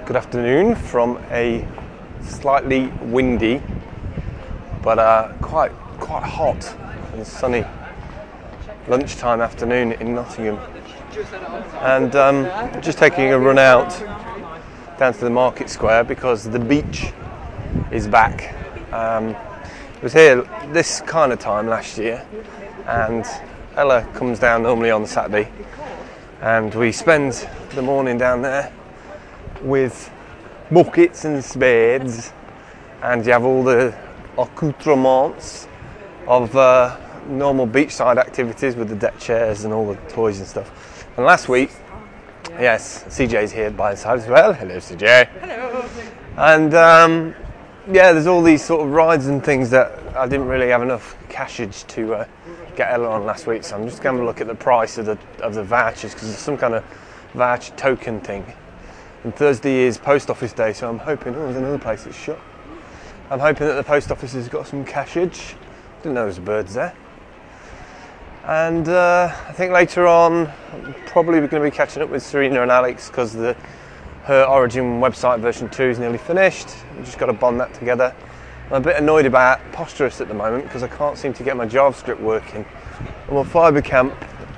Good afternoon from a slightly windy but quite hot and sunny lunchtime afternoon in Nottingham, and just taking a run out down to the market square because the beach is back. It was here this kind of time last year, and Ella comes down normally on the Saturday, and we spend the morning down there with buckets and spades, and you have all the accoutrements of normal beachside activities with the deck chairs and all the toys and stuff. And last week, yes, CJ's here by his side as well. Hello, CJ. Hello. And there's all these sort of rides and things that I didn't really have enough cashage to get Ella on last week, so I'm just going to look at the price of the vouchers, because it's some kind of voucher token thing. And Thursday is post office day, so I'm hoping, there's another place that's shut. I'm hoping that the post office has got some cashage. Didn't know there was birds there. And I think later on, probably we're going to be catching up with Serena and Alex, because her Origin website version 2 is nearly finished. We've just got to bond that together. I'm a bit annoyed about Posterous at the moment, because I can't seem to get my JavaScript working. And my FiberCamp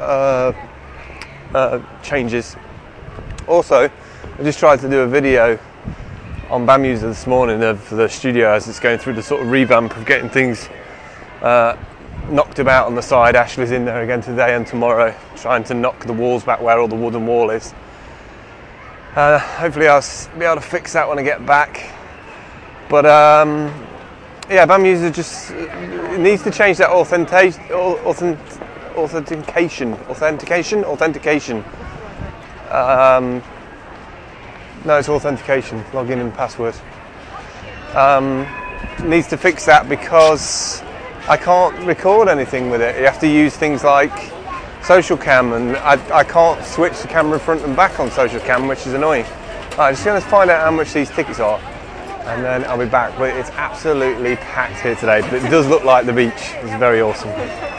changes. Also, I just tried to do a video on BAM User this morning of the studio as it's going through the sort of revamp of getting things knocked about on the side. Ashley's in there again today and tomorrow, trying to knock the walls back where all the wooden wall is. Hopefully I'll be able to fix that when I get back. But BAM User just needs to change that authentication. No, it's authentication, login and password. Needs to fix that because I can't record anything with it. You have to use things like Social Cam, and I can't switch the camera front and back on Social Cam, which is annoying. I'm just going to find out how much these tickets are, and then I'll be back. But it's absolutely packed here today, but it does look like the beach. It's very awesome.